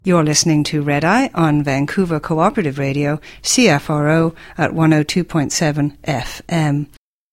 You're listening to Red Eye on Vancouver Cooperative Radio, CFRO at 102.7 FM.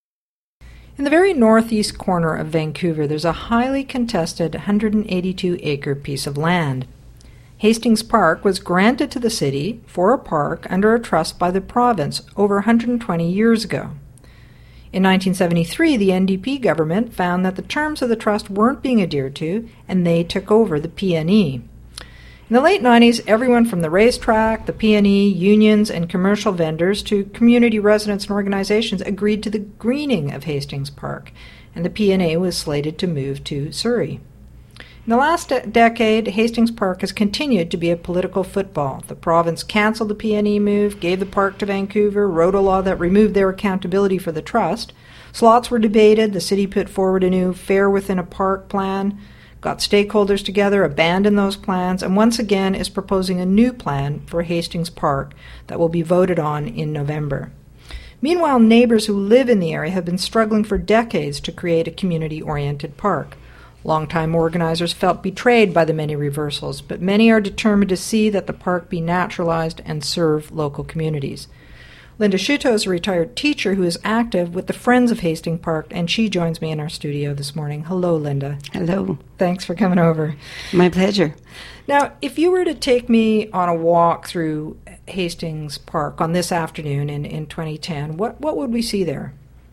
In the very northeast corner of Vancouver, there's a highly contested 182-acre piece of land. Hastings Park was granted to the city for a park under a trust by the province over 120 years ago. In 1973, the NDP government found that the terms of the trust weren't being adhered to, and they took over the PNE. In the late 90s, everyone from the racetrack, the PNE, unions, and commercial vendors to community residents and organizations agreed to the greening of Hastings Park, and the PNE was slated to move to Surrey. In the last decade, Hastings Park has continued to be a political football. The province cancelled the PNE move, gave the park to Vancouver, wrote a law that removed their accountability for the trust. Slots were debated, the city put forward a new fair within a park plan, got stakeholders together, abandoned those plans, and once again is proposing a new plan for Hastings Park that will be voted on in November. Meanwhile, neighbors who live in the area have been struggling for decades to create a community-oriented park. Longtime organizers felt betrayed by the many reversals, but many are determined to see that the park be naturalized and serve local communities. Linda Schuto is a retired teacher who is active with the Friends of Hastings Park, and she joins me in our studio this morning. Hello, Linda. Hello. Thanks for coming over. My pleasure. Now, if you were to take me on a walk through Hastings Park on this afternoon in 2010, what would we see there?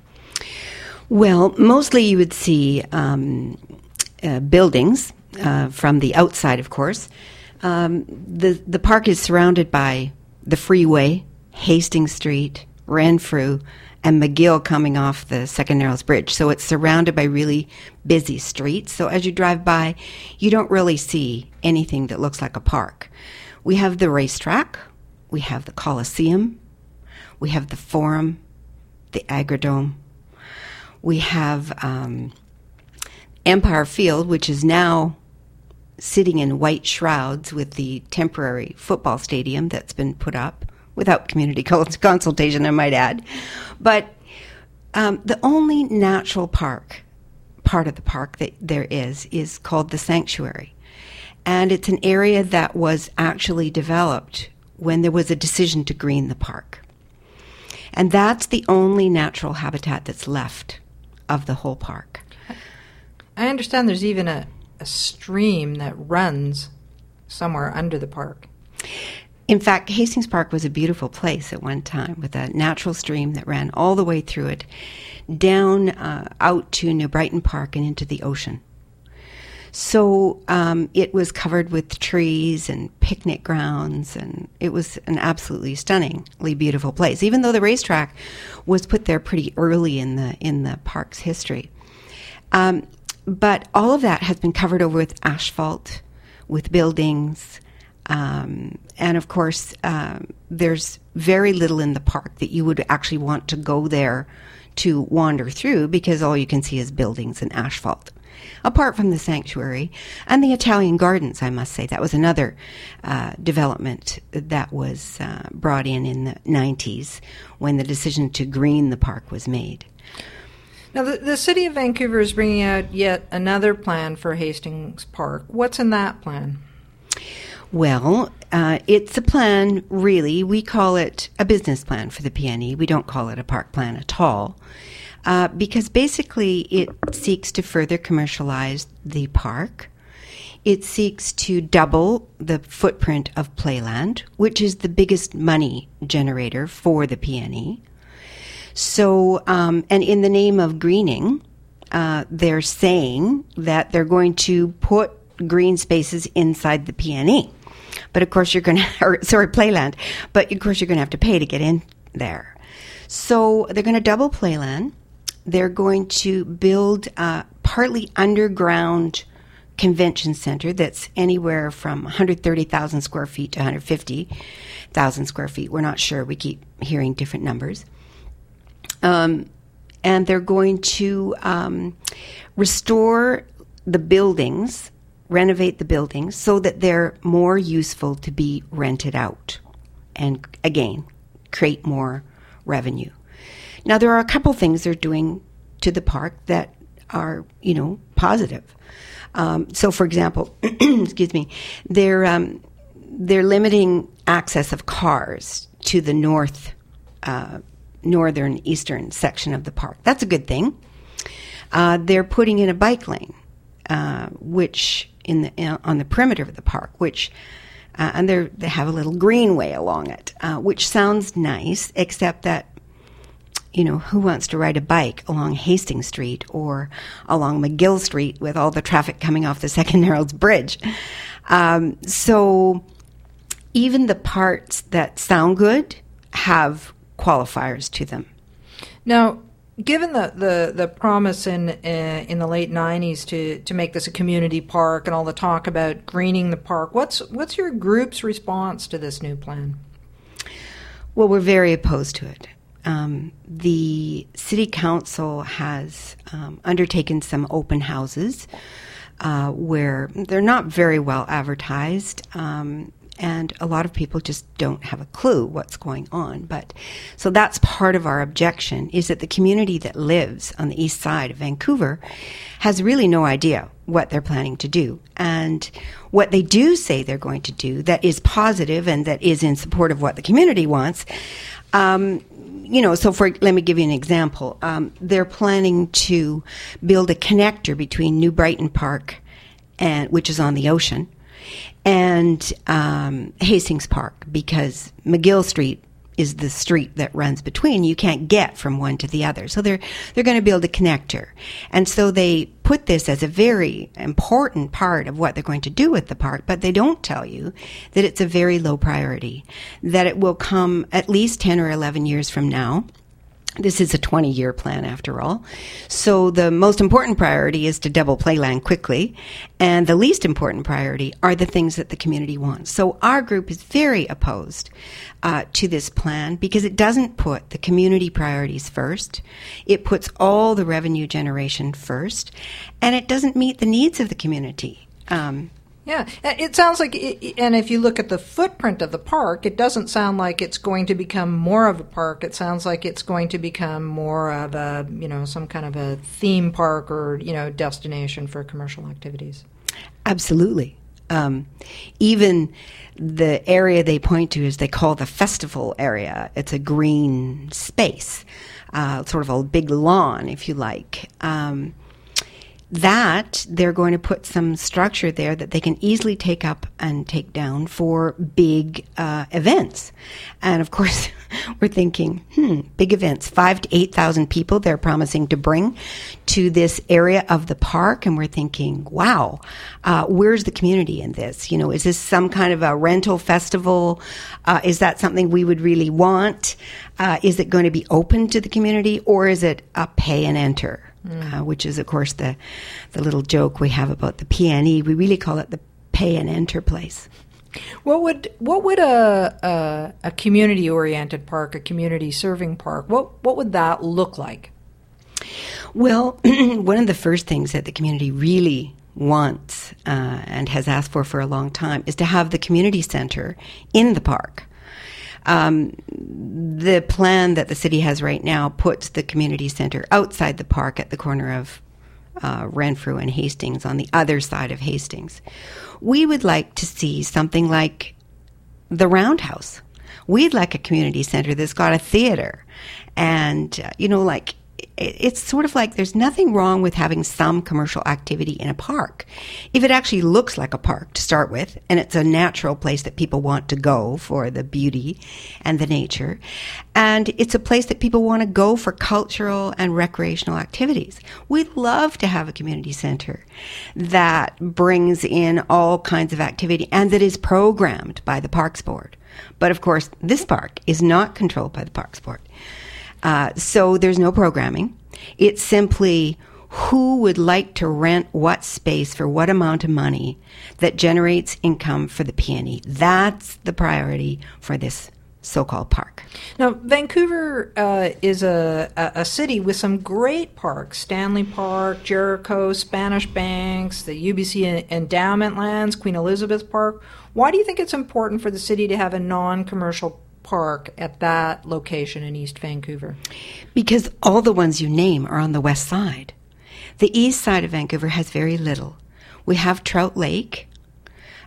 Well, mostly you would see buildings from the outside, of course. The park is surrounded by the freeway, Hastings Street, Renfrew, and McGill coming off the Second Narrows Bridge. So it's surrounded by really busy streets. So as you drive by, you don't really see anything that looks like a park. We have the racetrack, we have the Coliseum, we have the Forum, the Agrodome, we have Empire Field, which is now sitting in white shrouds with the temporary football stadium that's been put up, without community consultation, I might add. But the only natural part of the park that there is called the Sanctuary. And it's an area that was actually developed when there was a decision to green the park. And that's the only natural habitat that's left of the whole park. I understand there's even a stream that runs somewhere under the park. In fact, Hastings Park was a beautiful place at one time with a natural stream that ran all the way through it, down out to New Brighton Park and into the ocean. So it was covered with trees and picnic grounds, and it was an absolutely stunningly beautiful place, even though the racetrack was put there pretty early in the park's history. But all of that has been covered over with asphalt, with buildings, and of course, there's very little in the park that you would actually want to go there to wander through, because all you can see is buildings and asphalt. Apart from the Sanctuary and the Italian Gardens, I must say, that was another development that was brought in the 90s when the decision to green the park was made. Now, the City of Vancouver is bringing out yet another plan for Hastings Park. What's in that plan? Well, it's a plan, really. We call it a business plan for the PNE. We don't call it a park plan at all, because basically it seeks to further commercialize the park. It seeks to double the footprint of Playland, which is the biggest money generator for the PNE. So, and in the name of greening, they're saying that they're going to put green spaces inside the PNE. But of course you're going to, Playland, but of course you're going to have to pay to get in there. So they're going to double Playland. They're going to build a partly underground convention center that's anywhere from 130,000 square feet to 150,000 square feet. We're not sure. We keep hearing different numbers. And they're going to restore the buildings, renovate the buildings so that they're more useful to be rented out and, again, create more revenue. Now, there are a couple things they're doing to the park that are, positive. So, for example, excuse me, they're they're limiting access of cars to the northern eastern section of the park. That's a good thing. They're putting in a bike lane, which on the perimeter of the park, which and they have a little greenway along it, which sounds nice, except that, who wants to ride a bike along Hastings Street or along McGill Street with all the traffic coming off the Second Narrows Bridge? So even the parts that sound good have qualifiers to them. Now, given the promise in the late 90s to make this a community park and all the talk about greening the park, what's your group's response to this new plan? Well, we're very opposed to it. The City Council has undertaken some open houses where they're not very well advertised, and a lot of people just don't have a clue what's going on. So that's part of our objection, is that the community that lives on the east side of Vancouver has really no idea what they're planning to do. And what they do say they're going to do that is positive and that is in support of what the community wants, let me give you an example. They're planning to build a connector between New Brighton Park, which is on the ocean, and Hastings Park, because McGill Street is the street that runs between. You can't get from one to the other. So they're going to build a connector. And so they put this as a very important part of what they're going to do with the park, but they don't tell you that it's a very low priority, that it will come at least 10 or 11 years from now. This is a 20-year plan, after all. So the most important priority is to double playland quickly, and the least important priority are the things that the community wants. So our group is very opposed to this plan because it doesn't put the community priorities first. It puts all the revenue generation first, and it doesn't meet the needs of the community. Yeah, it sounds like, and if you look at the footprint of the park, it doesn't sound like it's going to become more of a park. It sounds like it's going to become more of a, some kind of a theme park or, destination for commercial activities. Absolutely. Even the area they point to is they call the festival area. It's a green space, sort of a big lawn, if you like. That they're going to put some structure there that they can easily take up and take down for big events. And of course, we're thinking, big events, 5,000 to 8,000 people they're promising to bring to this area of the park. And we're thinking, wow, where's the community in this? Is this some kind of a rental festival? Is that something we would really want? Is it going to be open to the community, or is it a pay and enter? Which is, of course, the little joke we have about the PNE. We really call it the pay and enter place. What would a community oriented park, a community serving park, what would that look like? Well, one of the first things that the community really wants and has asked for a long time is to have the community center in the park. The plan that the city has right now puts the community center outside the park at the corner of Renfrew and Hastings, on the other side of Hastings. We would like to see something like the Roundhouse. We'd like a community center that's got a theater, and it's sort of like there's nothing wrong with having some commercial activity in a park if it actually looks like a park to start with, and it's a natural place that people want to go for the beauty and the nature, and it's a place that people want to go for cultural and recreational activities. We'd love to have a community center that brings in all kinds of activity and that is programmed by the Parks Board. But of course, this park is not controlled by the Parks Board. So there's no programming. It's simply who would like to rent what space for what amount of money that generates income for the PNE. That's the priority for this so-called park. Now, Vancouver is a city with some great parks: Stanley Park, Jericho, Spanish Banks, the UBC Endowment Lands, Queen Elizabeth Park. Why do you think it's important for the city to have a non-commercial park at that location in East Vancouver? Because all the ones you name are on the west side. The east side of Vancouver has very little. We have Trout Lake,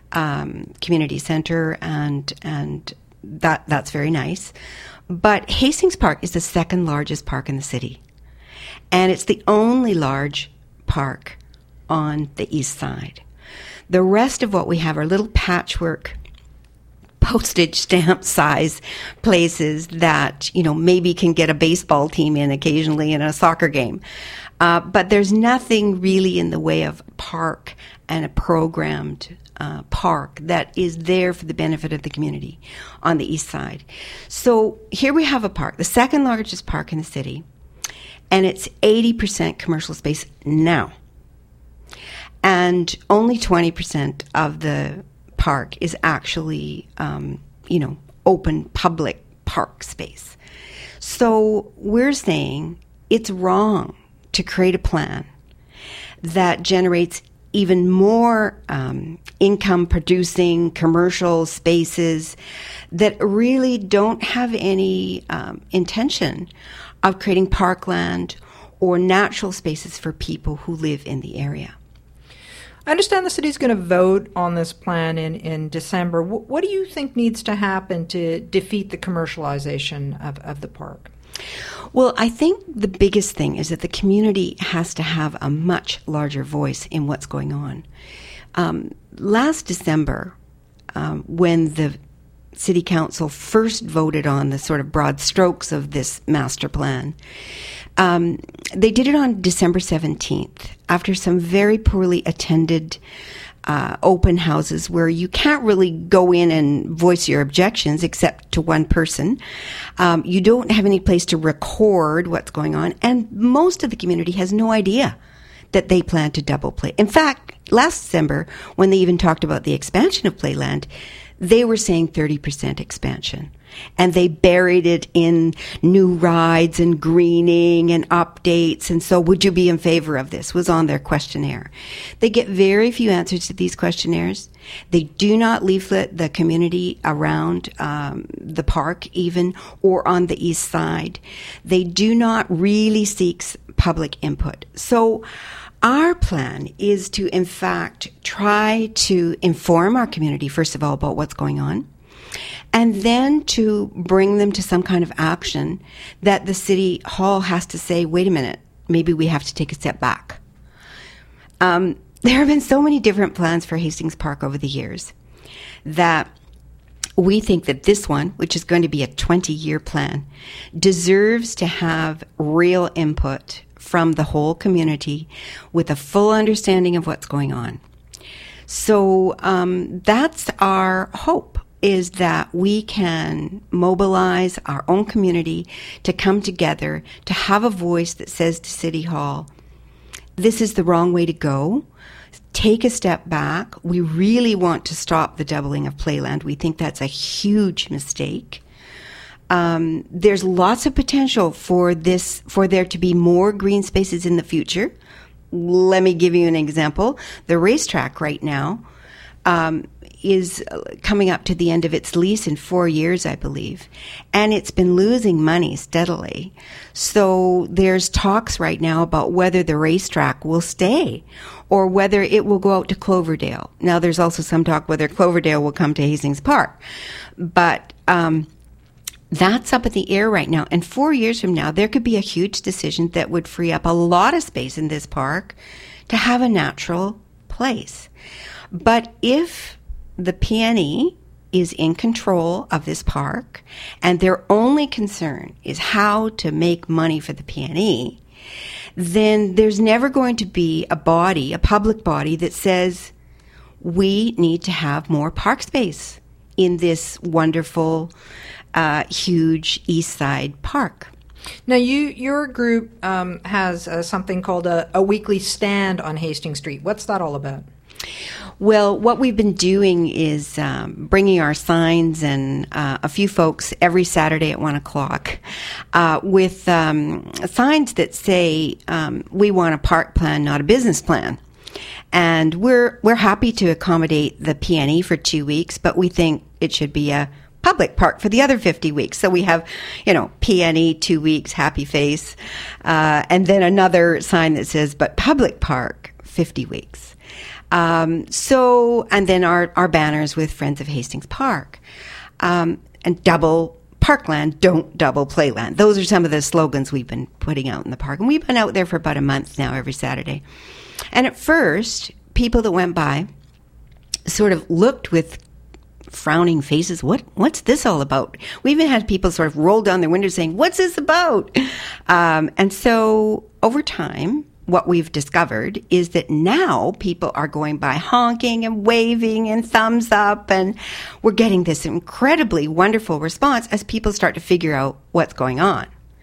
community center, and that's very nice. But Hastings Park is the second largest park in the city, and it's the only large park on the east side. The rest of what we have are little patchwork, postage stamp size places that, maybe can get a baseball team in occasionally in a soccer game. But there's nothing really in the way of park and a programmed park that is there for the benefit of the community on the east side. So here we have a park, the second largest park in the city, and it's 80% commercial space now. And only 20% of the park is actually, open public park space. So we're saying it's wrong to create a plan that generates even more income-producing commercial spaces that really don't have any intention of creating parkland or natural spaces for people who live in the area. I understand the city's going to vote on this plan in December. What do you think needs to happen to defeat the commercialization of the park? Well, I think the biggest thing is that the community has to have a much larger voice in what's going on. Last December, when the City Council first voted on the sort of broad strokes of this master plan, they did it on December 17th, after some very poorly attended open houses where you can't really go in and voice your objections except to one person. You don't have any place to record what's going on, and most of the community has no idea that they plan to double play. In fact, last December, when they even talked about the expansion of Playland, they were saying 30% expansion. And they buried it in new rides and greening and updates. And so, would you be in favor of this? Was on their questionnaire. They get very few answers to these questionnaires. They do not leaflet the community around the park even, or on the east side. They do not really seek public input. So, our plan is to, in fact, try to inform our community, first of all, about what's going on, and then to bring them to some kind of action that the City Hall has to say, wait a minute, maybe we have to take a step back. There have been so many different plans for Hastings Park over the years that we think that this one, which is going to be a 20-year plan, deserves to have real input from the whole community with a full understanding of what's going on. So that's our hope, is that we can mobilize our own community to come together, to have a voice that says to City Hall, this is the wrong way to go. Take a step back. We really want to stop the doubling of Playland. We think that's a huge mistake. There's lots of potential for there to be more green spaces in the future. Let me give you an example. The racetrack right now is coming up to the end of its lease in 4 years, I believe, and it's been losing money steadily. So there's talks right now about whether the racetrack will stay or whether it will go out to Cloverdale. Now, there's also some talk whether Cloverdale will come to Hastings Park, but that's up in the air right now. And 4 years from now, there could be a huge decision that would free up a lot of space in this park to have a natural place. But if the PNE is in control of this park and their only concern is how to make money for the PNE, then there's never going to be a public body that says we need to have more park space in this wonderful huge East Side Park. Now, your group has something called a weekly stand on Hastings Street. What's that all about? Well, what we've been doing is bringing our signs and a few folks every Saturday at 1 o'clock with signs that say, we want a park plan, not a business plan. And we're happy to accommodate the PNE for 2 weeks, but we think it should be a public park for the other 50 weeks. So we have, PNE 2 weeks, happy face, and then another sign that says, but public park 50 weeks. And then our banners with Friends of Hastings Park. And double parkland, don't double playland. Those are some of the slogans we've been putting out in the park. And we've been out there for about a month now, every Saturday. And at first, people that went by sort of looked with frowning faces. What's this all about? We even had people sort of roll down their windows saying, what's this about? And so over time, what we've discovered is that now people are going by honking and waving and thumbs up, and we're getting this incredibly wonderful response as people start to figure out what's going on.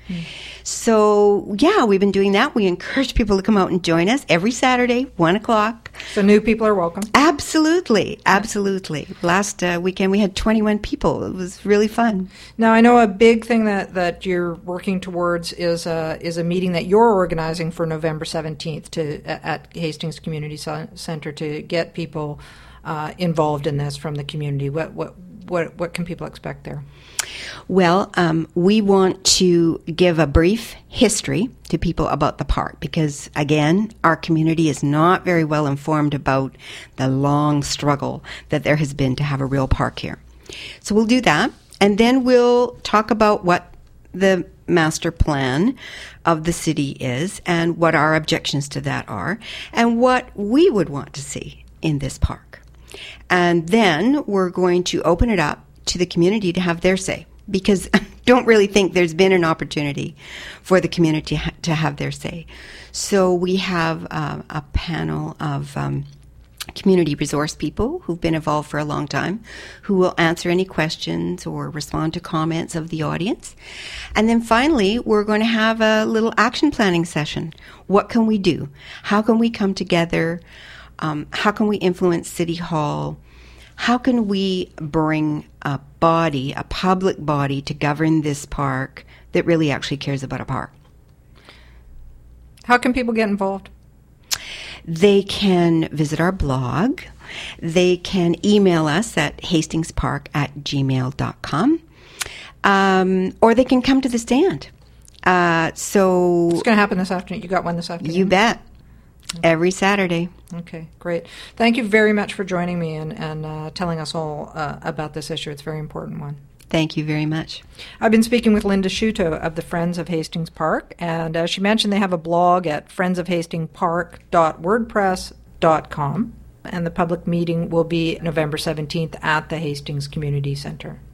So, yeah, we've been doing that. We encourage people to come out and join us every Saturday, 1 o'clock. So new people are welcome? Absolutely. Last weekend we had 21 people. It was really fun. Now, I know a big thing that you're working towards is a meeting that you're organizing for November 17th at Hastings Community Centre to get people involved in this from the community. What can people expect there? Well, we want to give a brief history to people about the park because, again, our community is not very well informed about the long struggle that there has been to have a real park here. So we'll do that, and then we'll talk about what the master plan of the city is and what our objections to that are and what we would want to see in this park. And then we're going to open it up to the community to have their say, because I don't really think there's been an opportunity for the community to have their say. So we have a panel of community resource people who've been involved for a long time, who will answer any questions or respond to comments of the audience. And then finally, we're going to have a little action planning session. What can we do? How can we come together? How can we influence City Hall? How can we bring a public body to govern this park that really actually cares about a park? How can people get involved? They can visit our blog. They can email us at hastingspark@gmail.com. Or they can come to the stand. It's going to happen this afternoon. You got one this afternoon? You bet. Every Saturday. Okay, great. Thank you very much for joining me and telling us all about this issue. It's a very important one. Thank you very much. I've been speaking with Linda Sciutto of the Friends of Hastings Park, and as she mentioned, they have a blog at friendsofhastingpark.wordpress.com, and the public meeting will be November 17th at the Hastings Community Centre.